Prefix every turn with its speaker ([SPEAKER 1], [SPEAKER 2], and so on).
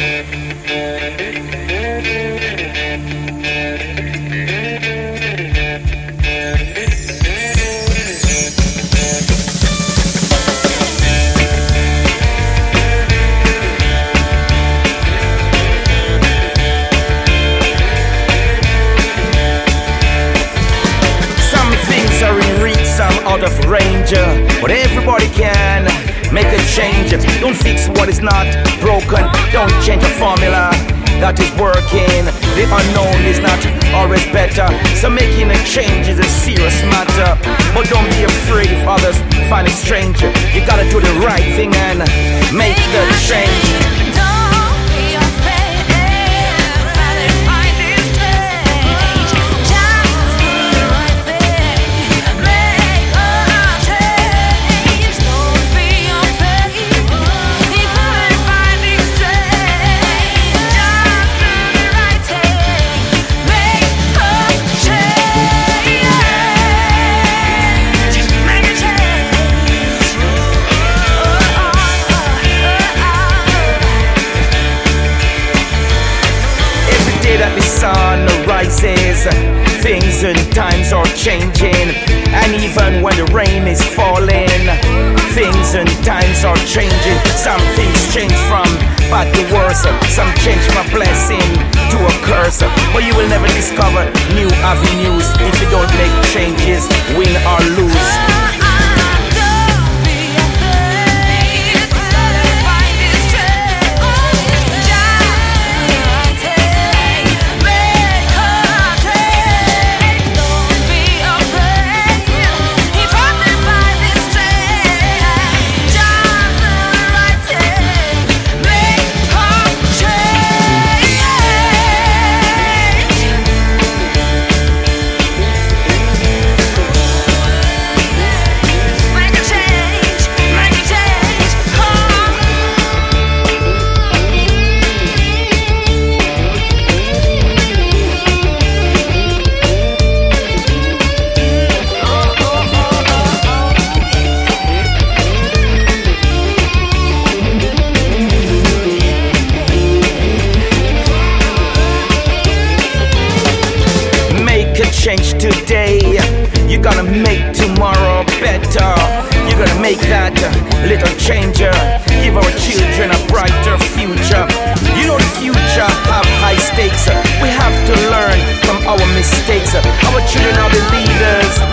[SPEAKER 1] Out of range, but everybody can make a change. Don't fix what is not broken. Don't change a formula that is working. The unknown is not always better, so making a change is a serious matter. But don't be afraid if others find it strange. You gotta do the right thing and make the change. That the sun rises, things and times are changing, and even when the rain is falling, things and times are changing. Some things change from bad to worse, some change from a blessing to a curse, but you will never discover new avenues if you don't make changes, win or lose. Change today, you're gonna make tomorrow better. You're gonna make that little changer, give our children a brighter future. You know the future have high stakes, we have to learn from our mistakes. Our children are the leaders,